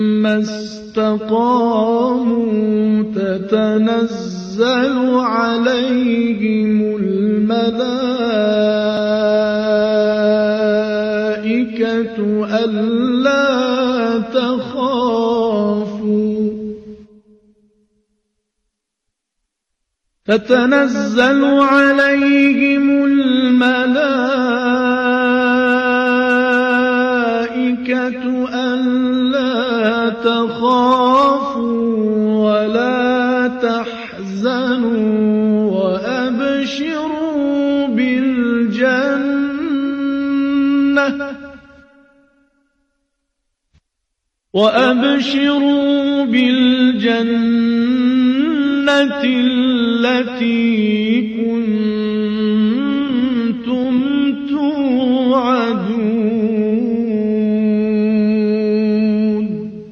ما استقاموا تتنزل عليهم الملائكة ألا تخافوا تتنزل عليهم الملائكة ألا تخافوا ولا تحزنوا وأبشروا بالجنة التي كنتم توعدون.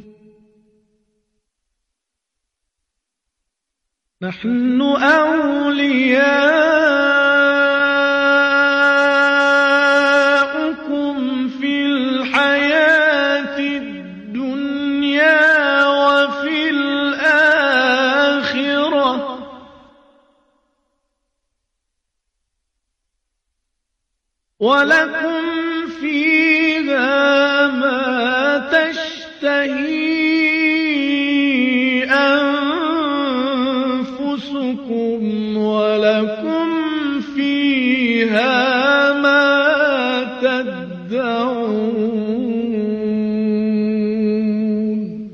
نحن أولياؤكم في الحياة الدنيا وفي الآخرة ولكم فيها ما تشتهي أنفسكم ولكم فيها ما تدعون.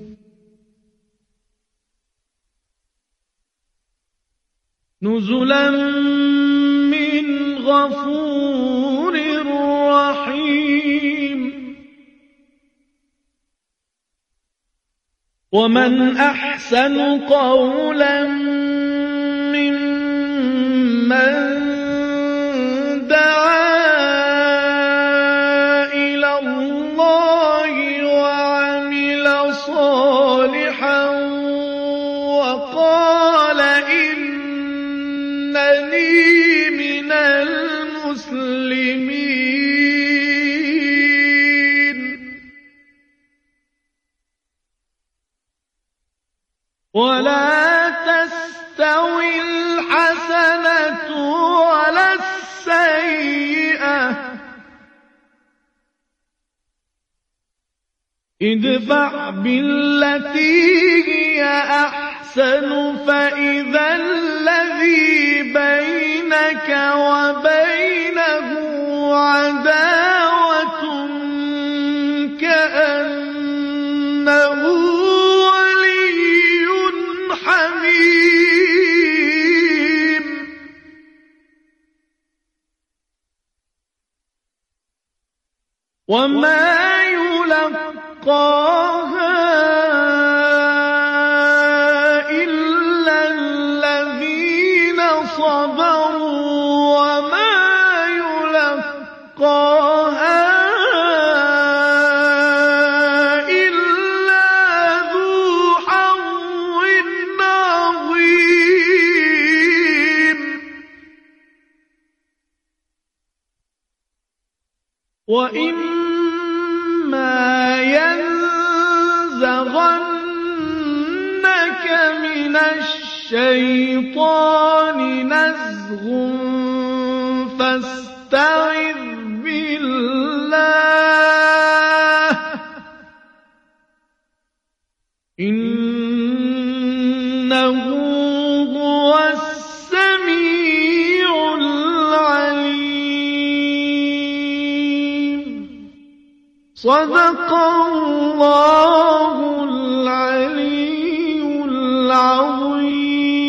نزلا من غفور رحيم. ومن أحسن قولا ممن دعا إلى الله وعمل صالحا وقال إنني من المسلمين. ولا تستوي الحسنة ولا السيئة ادفع بالتي هي أحسن فإذا الذي بينك وبينه عداوة كأنه ولي حميم. وما يلقاها إلا الذين صبروا وما يلقاها إلا ذو حظ عظيم. وإما ينزغنك من الشيطان نزغ فاستعذ بالله إنه هو السميع العليم. صدق الله العلي العظيم.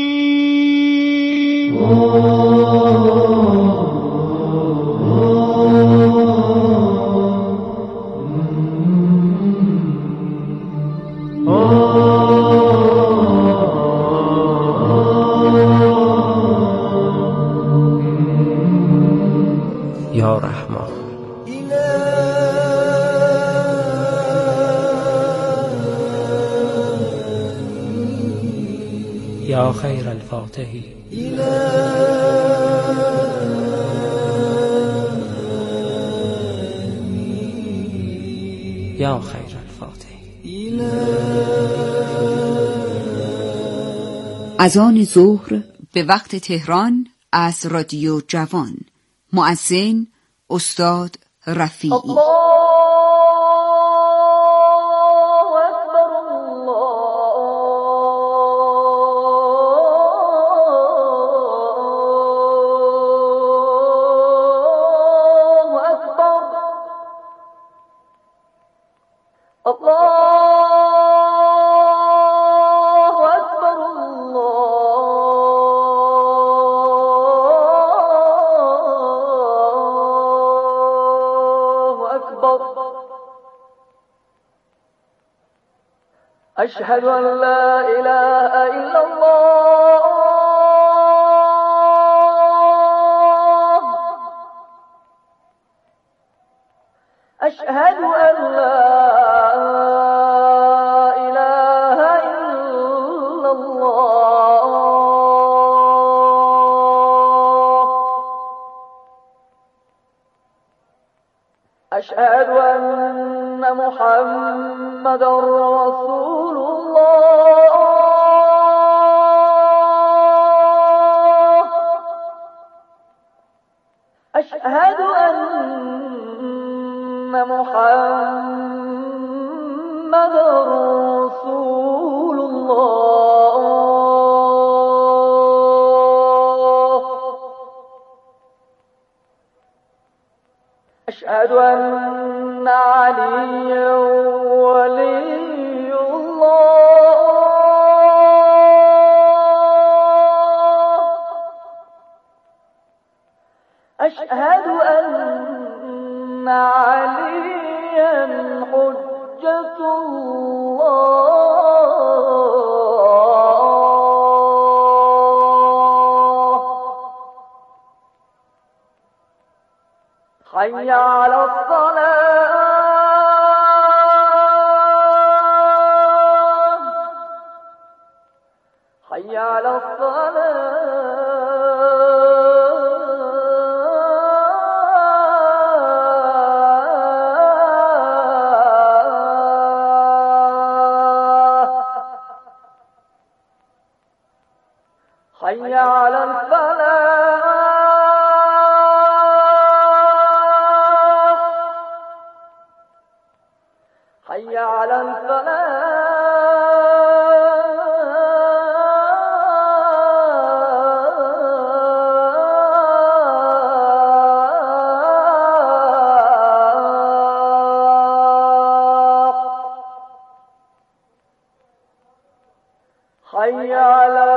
يا رحمن يا خير الفاتح يا خير الفاتح اذان ظهر به وقت تهران از رادیو جوان. مؤذن استاد رفیعی. أشهد أن لا إله إلا الله أشهد أن لا إله إلا الله أشهد أن محمد رسول أشهد أن محمد رسول الله أشهد أن عليا ولي الله أشهد أن عليا حجة الله حي على الصلاة حي على حي على الفلاح حي على الفلاح حي على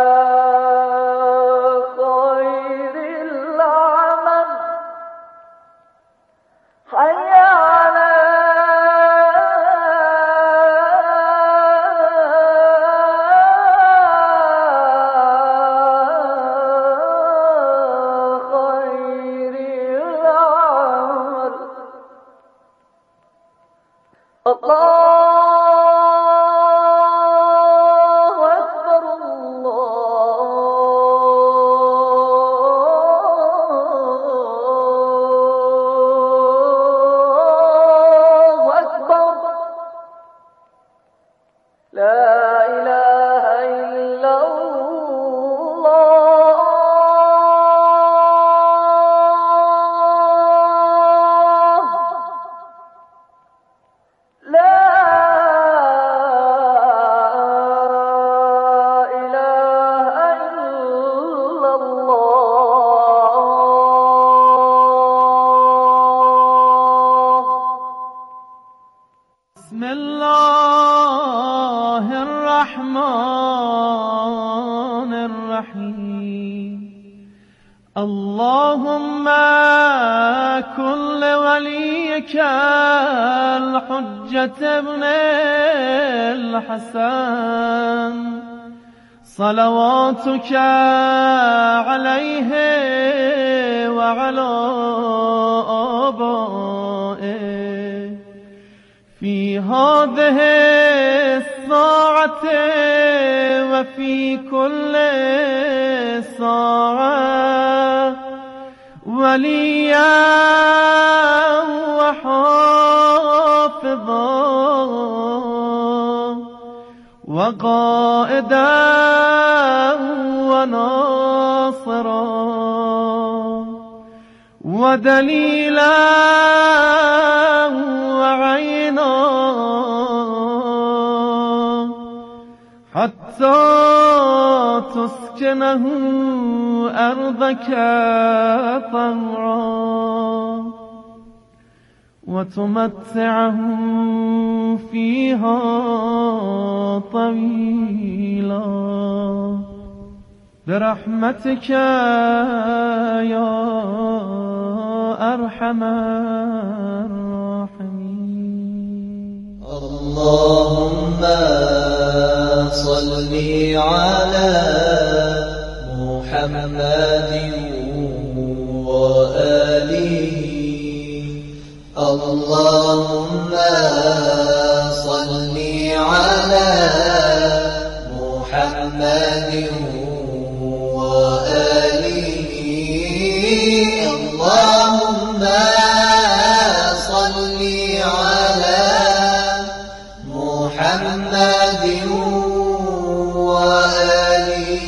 بسم الله الرحمن الرحيم اللهم كن لوليك الحجة ابن الحسن صلواتك عليه وعلى آبائه في هذه الساعة وفي كل ساعة وليا وحافظا وقائدا وناصرا ودليلا وعينا حتى تسكنه أرضك طوعا وتمتعهم فيها طويلا برحمتك يا أرحم الراحمين. اللهم صل على محمد وآله. اللهم صل على محمد وآله. اللهم صل على محمد وآله.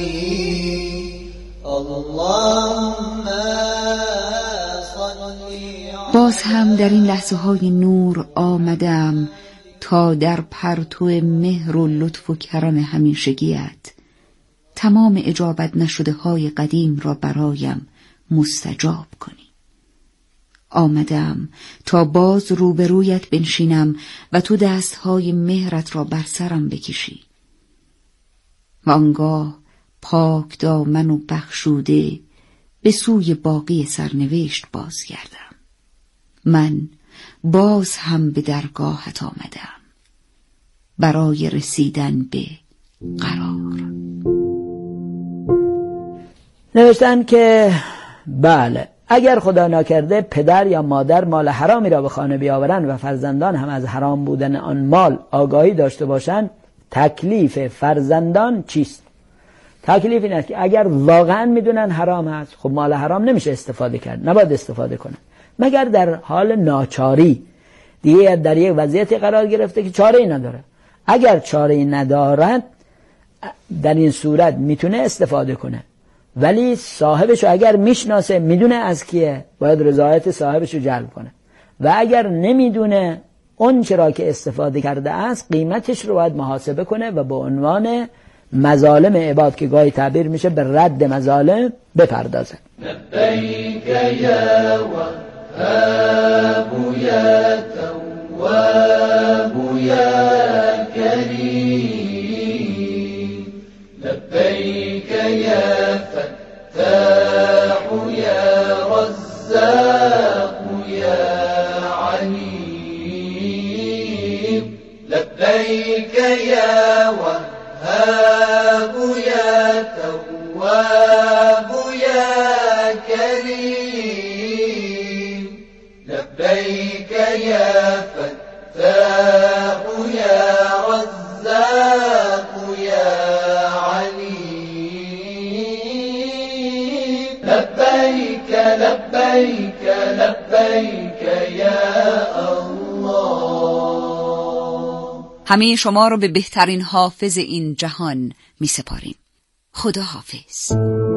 اللهم باز هم در این لحظه های نور آمدم تا در پرتو مهر و لطف و کرم همیشگیت تمام اجابت نشده های قدیم را برایم مستجاب کنی. آمدم تا باز روبرویت بنشینم و تو دستهای مهرت را بر سرم بکشی و آنگاه پاک دامن و بخشوده به سوی باقی سرنوشت بازگردم. من باز هم به درگاهت آمدم برای رسیدن به قرار. نوشتن که بله، اگر خدا نکرده پدر یا مادر مال حرامی را به خانه بیاورند و فرزندان هم از حرام بودن آن مال آگاهی داشته باشند، تکلیف فرزندان چیست؟ تکلیف این است که اگر واقعا میدونن حرام هست، خب مال حرام نمیشه استفاده کرد، نباید استفاده کنن مگر در حال ناچاری، دیگه در یک وضعیتی قرار گرفته که چاره ای نداره. اگر چاره ای ندارد در این صورت میتونه استفاده کنه، ولی صاحبشو اگر میشناسه، میدونه از کیه، باید رضایت صاحبشو جلب کنه و اگر نمیدونه اون چرا که استفاده کرده است قیمتش رو باید محاسبه کنه و به عنوان مظالم عباد که گاهی تعبیر میشه به رد مظالم بپردازه. لبیک یا وهاب یا تواب یا کریم. لبیک یا فتاح یا رزاق یا علیم. لبیک یا وهاب یا تواب یا كريم. لبيك يا فتاح يا رزاق يا عليم. لبيك لبيك لبيك يا الله. همه شما رو به بهترین حافظ این جهان می سپاریم. خدا حافظ.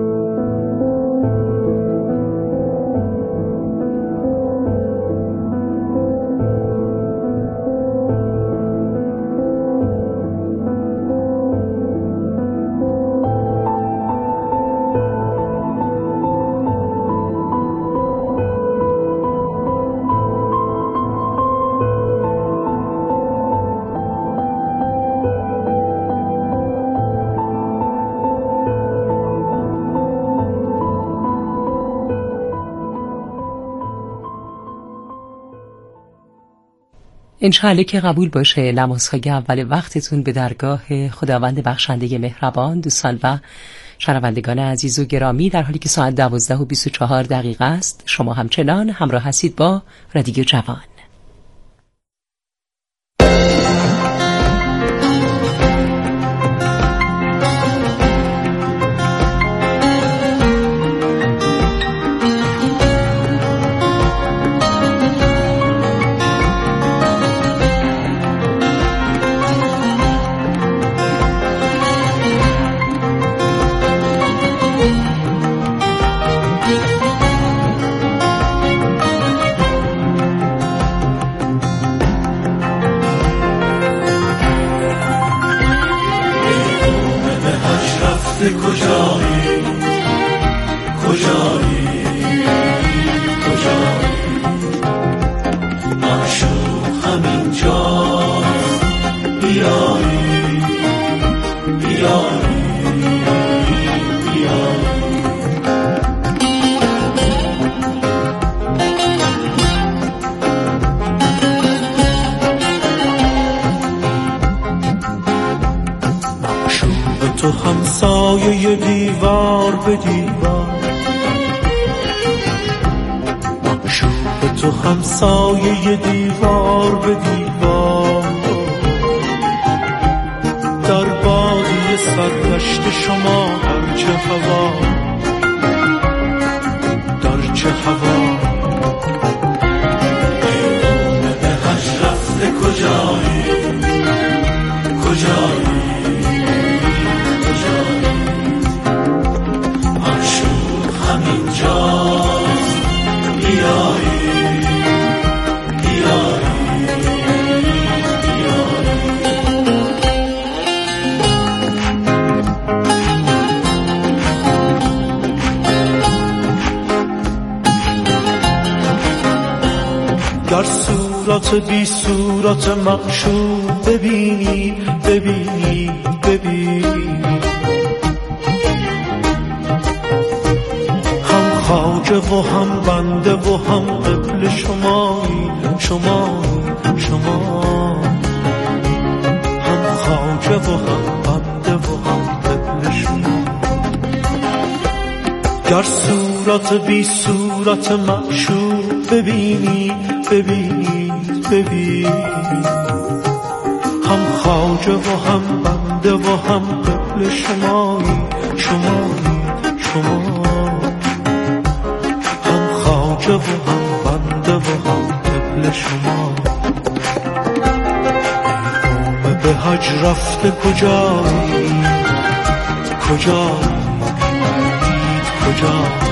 انشاءالله که قبول باشه نمازهای اول وقتتون به درگاه خداوند بخشنده مهربان. دوستان و شنوندگان عزیز و گرامی، در حالی که ساعت 12:24 است، شما همچنان همراه هستید با رادیو جوان. رفته کجایی کجایی کجایی معشوق همینجاست بیایی بیایی بیایی تو همسایه دیوار به دیوار معشوق تو همسایه دیوار به دیوار در بادی سررشت شما در چه هوا در چه هوا ایوانه به هج رفته کجایی کجایی همینجاست بیایی بیایی بیایی گر صورت بی صورت معشوق ببینی ببینی ببینی خواجه و هم بنده و هم قبل شمایی شمایی شما هم خواجه و هم بنده و هم قبل شما گر صورت بی صورت معشوق ببینی ببینی ببینی هم خواجه و هم بنده و هم قبل شمایی شمایی شما خواجه و هم بنده و هم قبل شما ایوانه به حج رفته کجایی کجایی کجایی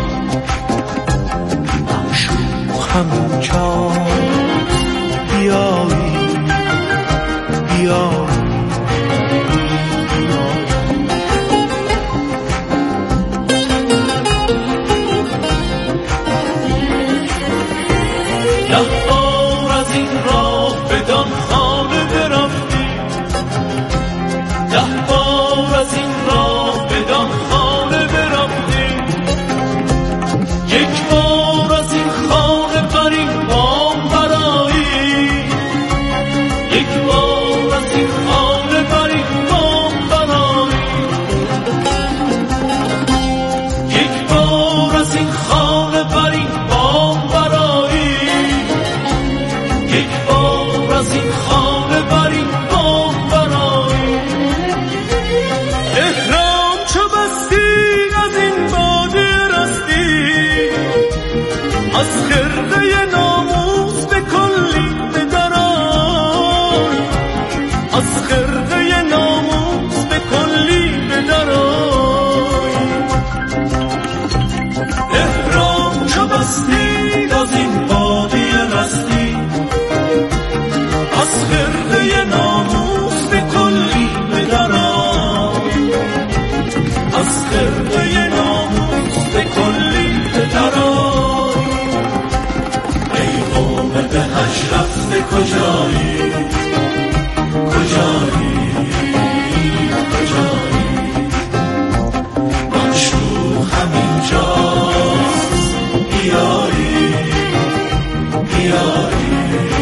معشوق همینجا بیایی بیایی ده بار از این راه بدان خانه برفتی ده بار از این راه بدان خانه برفتی یک بار از این خانه بر این بام برایی یک بار از این خانه بر این بام برایی یک بار از این خانه بر این بام برایی یک بار از این خانه بر این بام برایی احرام چو بستی از این باده رستی از خرقه ناموس به کلی بدرای از خرقه ناموس به کلی بدرای احرام چو بستی از این باده رستی از خرقه ناموس به کلی بدرای از خرقه ناموس به کلی بدرای ایوانه به حج رفته کجایی کجایی کجایی معشوق همینجاست بیایی بیایی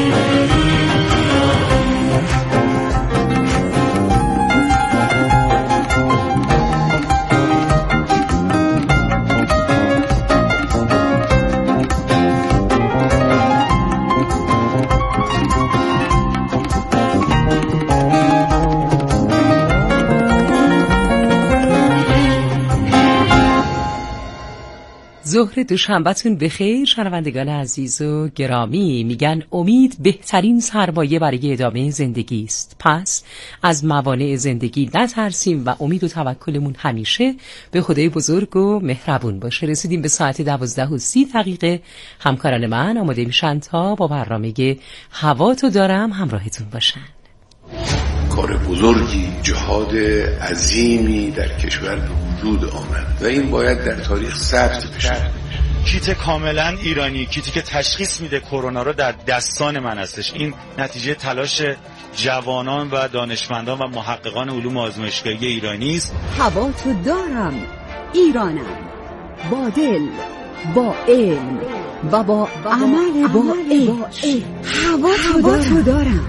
ظهر دوشنبه‌تون بخیر شنوندگان عزیز و گرامی. میگن امید بهترین سرمایه برای ادامه زندگی است. پس از موانع زندگی نترسیم و امید و توکلمون همیشه به خدای بزرگ و مهربون باشه. رسیدیم به ساعت 12:30. همکاران من آماده میشن تا با برنامه هوا تو دارم همراهتون باشن. کار بزرگی، جهاد عظیمی در کشور به وجود آمد و این باید در تاریخ ثبت بشه. کیت کاملا ایرانی، کیتی که تشخیص میده کرونا رو در دستان من هستش. این نتیجه تلاش جوانان و دانشمندان و محققان علوم آزمایشگاهی ایرانی است. هوا تو دارم، ایرانم، با دل، با علم و با عمل با عشق. هوا تو دارم.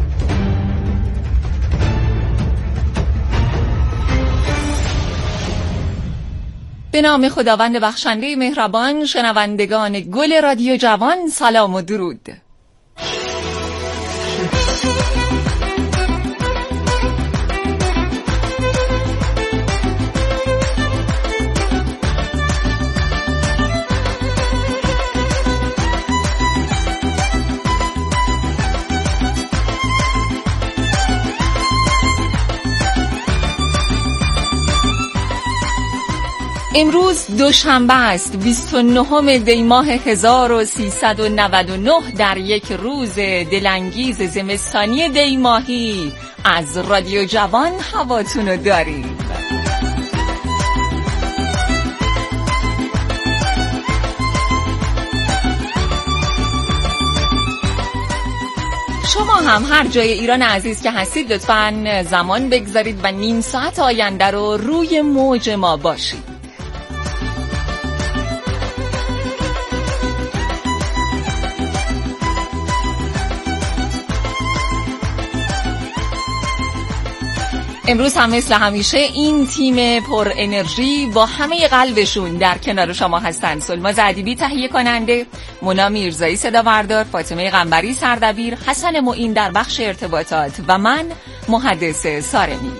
به نام خداوند بخشنده مهربان، شنوندگان گل رادیو جوان، سلام و درود. امروز دوشنبه است، 29 دی ماه 1399 در یک روز دلانگیز زمستانی دی ماهی از رادیو جوان هواتونو داریم. شما هم هر جای ایران عزیز که هستید لطفاً زمان بگذارید و نیم ساعت آینده رو روی موج ما باشید. امروز هم مثل همیشه این تیم پر انرژی با همه قلبشون در کنار شما هستند. سلما زدیبی تهیه کننده، مونا میرزایی صدا بردار، فاطمه قنبری سردبیر، حسن معین در بخش ارتباطات و من محدث سارمی.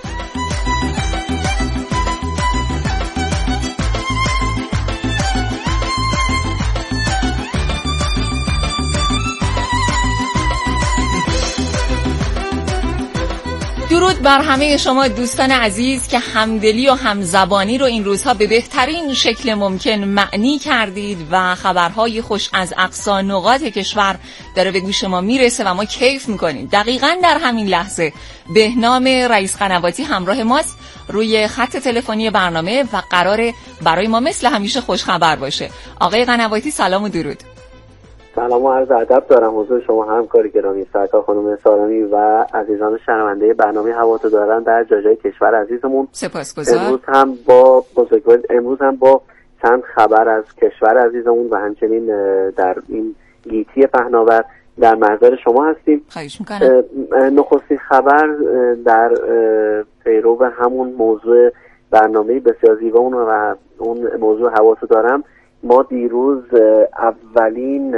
درود بر همه شما دوستان عزیز که همدلی و همزبانی رو این روزها به بهترین شکل ممکن معنی کردید و خبرهای خوش از اقصا نقاط کشور داره به گوش ما میرسه و ما کیف میکنیم. دقیقاً در همین لحظه بهنام رئیس قنواتی همراه ماست روی خط تلفنی برنامه و قراره برای ما مثل همیشه خوش خبر باشه. آقای قنواتی سلام و درود. سلام و عرض ادب دارم حضور شما همکار گرامی سرکار خانم سارمی و عزیزان شنونده برنامه هوا تو دارن در جای کشور عزیزمون. سپاسگزار. امروز هم با چند خبر از کشور عزیزمون و همچنین در این گیتی پهناور در محضر شما هستیم. خواهش میکنم. نخستین خبر در پیرو همون موضوع برنامه بسیار زیبا و اون موضوع هوا تو دارم. ما دیروز اولین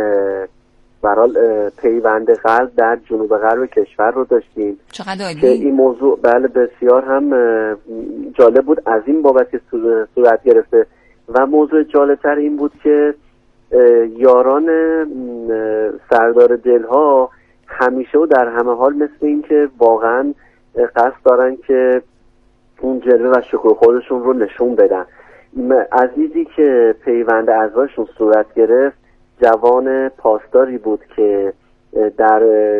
پیوند قلب در جنوب غرب کشور رو داشتیم. چقدر عالی. که این موضوع بله بسیار هم جالب بود، از این بابت که صورت گرفته و موضوع جالبتر این بود که یاران سردار دلها همیشه و در همه حال مثل این که واقعا قصد دارن که اون جلوه و شکوه خودشون رو نشون بدن. عزیزی که پیوند اعضاشون صورت گرفت جوان پاسداری بود که در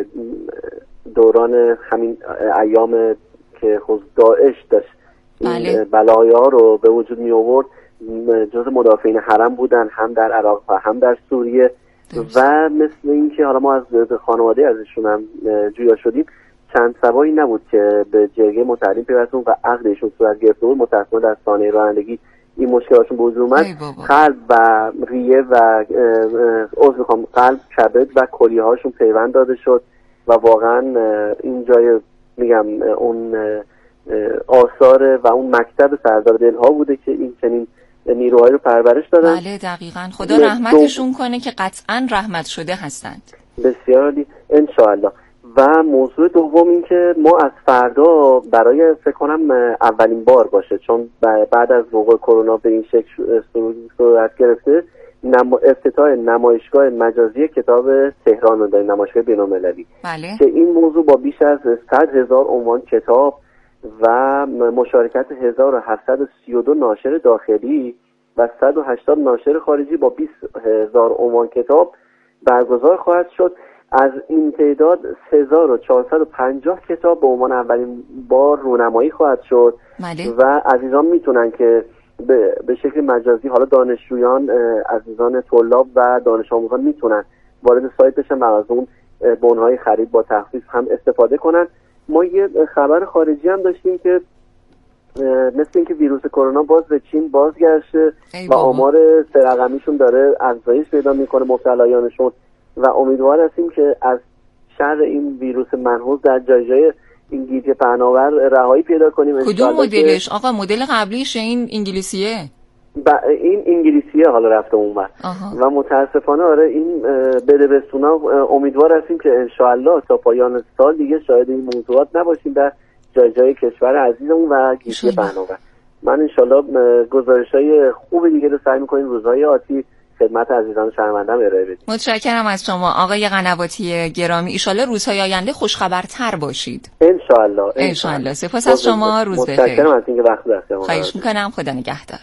دوران همین ایام که خود داعش داشت بلایا رو به وجود می آورد جز مدافعین حرم بودن، هم در عراق و هم در سوریه و مثل این که حالا ما از خانواده ازشون هم جویا شدیم، چند سبایی نبود که به جرگه متحرین پیوستون و عقدشون صورت گرفته بود. متأسفانه در سانحه رانندگی این مشکلاتشون به وجود اومد. قلب و ریه و قلب، کبد و کلیه هاشون پیوند داده شد و واقعا این جای میگم اون آثار و اون مکتب سردار دلها بوده که این چنین نیروهایی رو پرورش دادن. بله دقیقاً. خدا رحمتشون کنه که قطعاً رحمت شده هستند. بسیار عالی انشاءالله. و موضوع دوم این که ما از فردا برای فکر کنم اولین بار باشه، چون بعد از وقوع کرونا به این شکل صورت گرفته، افتتاح نمایشگاه مجازی کتاب تهران رو داریم، نمایشگاه بین‌المللی. بله. که این موضوع با بیش از 100,000 عنوان کتاب و مشارکت 1732 ناشر داخلی و 180 ناشر خارجی با 20,000 عنوان کتاب برگزار خواهد شد از این تعداد 3450 کتاب به عنوان اولین بار رونمایی خواهد شد و عزیزان میتونن که به شکل مجازی، حالا دانشجویان، عزیزان طلاب و دانش آموزان میتونن وارد سایت بشن و از اون بونهای خرید با تخفیف هم استفاده کنن. ما یه خبر خارجی هم داشتیم که مثل اینکه ویروس کرونا باز به چین بازگشته و آمار 3 رقمیشون داره افزایش پیدا میکنه مبتلایانشون و امیدوار هستیم که از شر این ویروس منحوس در جای این گیج پهناور رهایی پیدا کنیم. کدوم مدلش آقا؟ مدل قبلیش این انگلیسیه؟ این انگلیسیه حالا رفته اونور و متاسفانه آره این بدبستونا. امیدوار هستیم که انشاءالله تا پایان سال دیگه شاهد این موضوعات نباشیم در جای کشور عزیزمون و گیج پهناور. من انشاءالله گزارش‌های خوب دیگه رو سعی می‌کنیم روزهای آتی خدمت عزیزان شنونده‌ام ارائه بدیم. متشکرم از شما آقای قنواتی گرامی. ایشالله روزهای آینده خوشخبرتر باشید. انشالله. سپاس از شما. روز بخیر. متشکرم از اینکه وقت داشتید. خواهش می‌کنم. خدا نگهدار.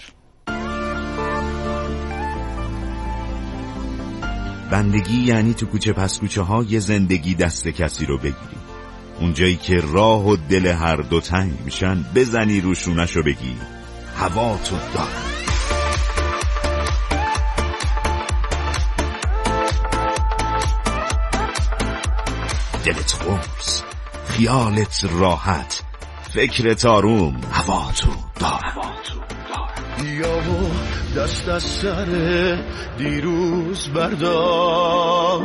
بندگی یعنی تو کوچه پس کوچه های زندگی دست کسی رو بگیری، اونجایی که راه و دل هر دو تنگ میشن بزنی روشونش رو بگی هوا تو دارم. دلت قرص، خیالت راحت، فکرت آروم، هوا تو دارم. بیا و دست از سر دیروز بردار،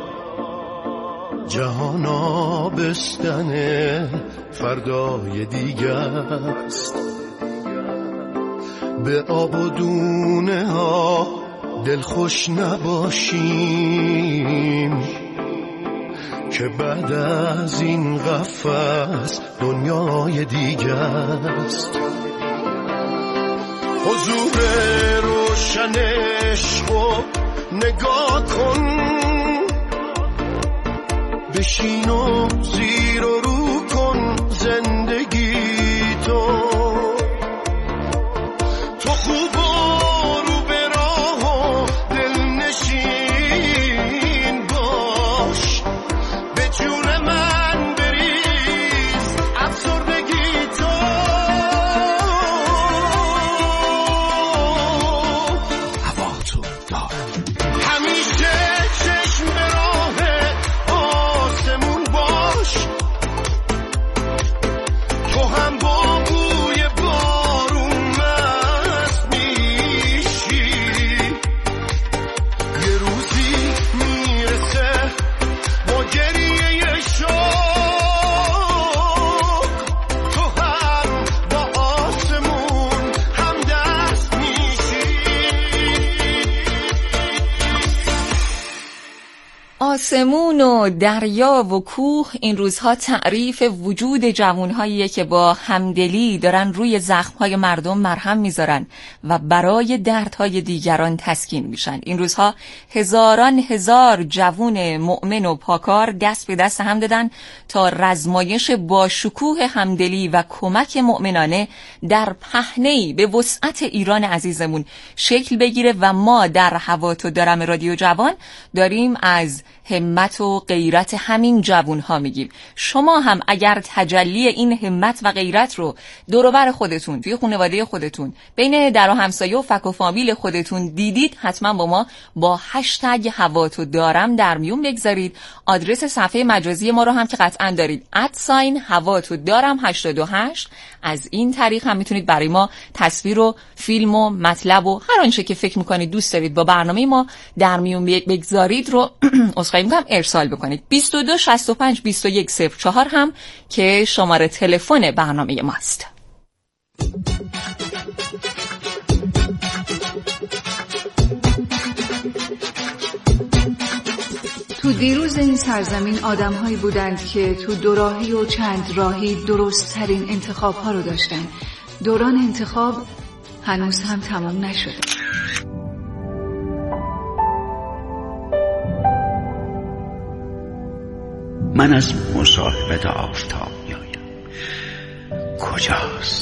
جهان آبستن فردای دیگه است. به آب و دونه ها دل خوش نباشیم که بعد از این قفس دنیای دیگه است. حضور روشنش رو نگاه کن، بشین و زیر و رو کن زندگی تو خوب و رو به راه و دل نشین باش، به جون من بریز افسردگی تو. هوا تو دار همیشه چشم به راه آسمون باش، تو هم با بوی بارون مست میشی، یه روزی میرسه با گریه شوق، تو هم با آسمون هم دست میشی. آسمون و دریا و کوه این روزها تعریف وجود جوانهاییه که با همدلی دارن روی زخمهای مردم مرهم میذارن و برای دردهای دیگران تسکین میشن. این روزها هزاران هزار جوان مؤمن و پاکار دست به دست هم دادن تا رزمایش با شکوه همدلی و کمک مؤمنانه در پهنه‌ای به وسعت ایران عزیزمون شکل بگیره و ما در هوا تو دارم رادیو جوان داریم از همت و غیرت همین جوانها میگیم. شما هم اگر تجلی این همت و غیرت رو دور و بر خودتون، توی خانواده خودتون، بین در و همسایه و فک و فامیل خودتون دیدید، حتما با ما با هشتگ هوا تو دارم در میون بگذارید. آدرس صفحه مجازی ما رو هم که قطعا دارید، هوا تو دارم 88. از این طریق هم میتونید برای ما تصویر و فیلم و مطلب و هر آنچه که فکر میکنید دوست دارید با برنامه ما در میون بگذارید رو اسخای میکنم ارسال بکنید. 22 65 21 04 هم که شماره تلفن برنامه ماست. تو دیروز این سرزمین آدم‌هایی بودند که تو دوراهی و چند راهی درست ترین انتخاب‌ها رو داشتن. دوران انتخاب هنوز هم تمام نشده. من از مصاحبت آفتاب میایم. کجاست؟